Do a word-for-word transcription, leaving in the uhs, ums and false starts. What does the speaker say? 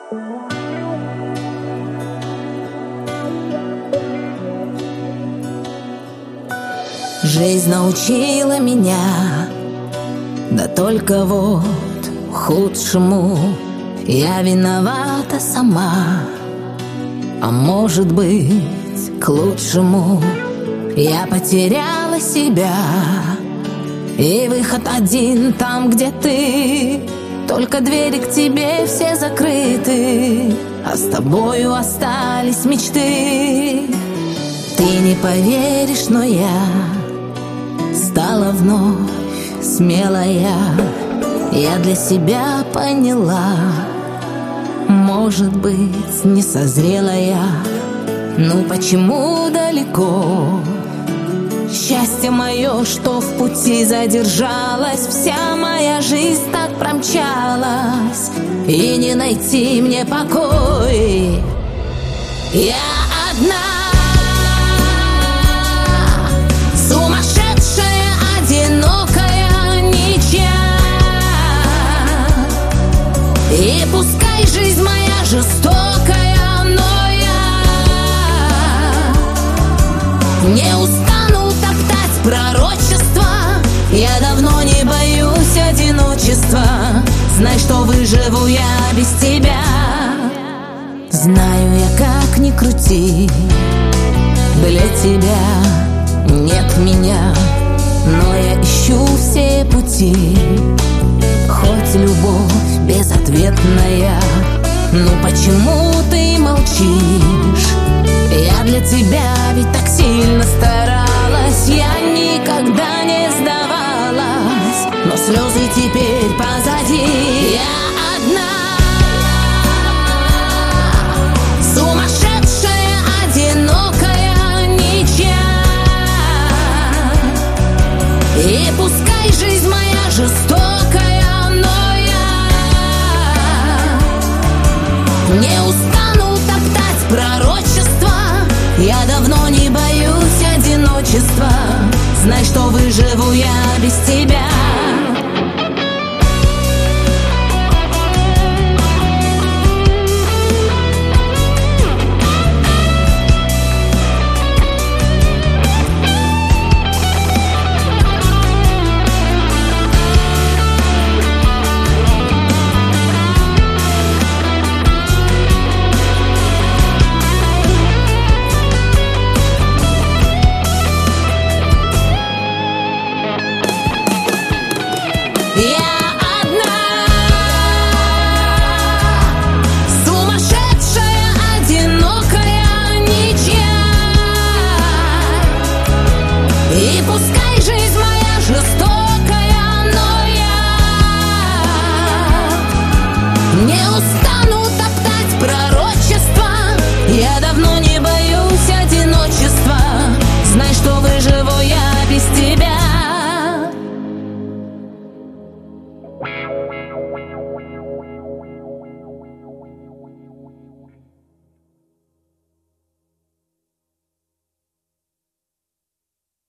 Жизнь научила меня, да только вот худшему. Я виновата сама, а может быть, к лучшему. Я потеряла себя, и выход один там, где ты. Только двери к тебе все закрыты, а с тобою остались мечты. Ты не поверишь, но я стала вновь смелая. Я для себя поняла, может быть, не созрела я. Ну почему далеко счастье мое, что в пути задержалось? Вся моя жизнь так промчалась, и не найти мне покой. Я одна, сумасшедшая, одинокая, ничья. И пускай жизнь моя жестокая, но я не устану топтать пророчества. Я давно не боюсь одиночества. Знай, что выживу я без тебя. Знаю я, как ни крути, для тебя нет меня, но я ищу все пути. Хоть любовь безответная, ну почему ты молчишь? Я для тебя ведь так сильно старалась. Я никогда не сдавалась, но слезы теперь позади. Я одна, сумасшедшая, одинокая, ничья. И пускай жизнь моя жестокая, но я не устану топтать пророчества. Я давно не боюсь одиночества. Знай, что выживу я без тебя. И пускай жизнь моя жестокая, но я не устану топтать пророчества. Я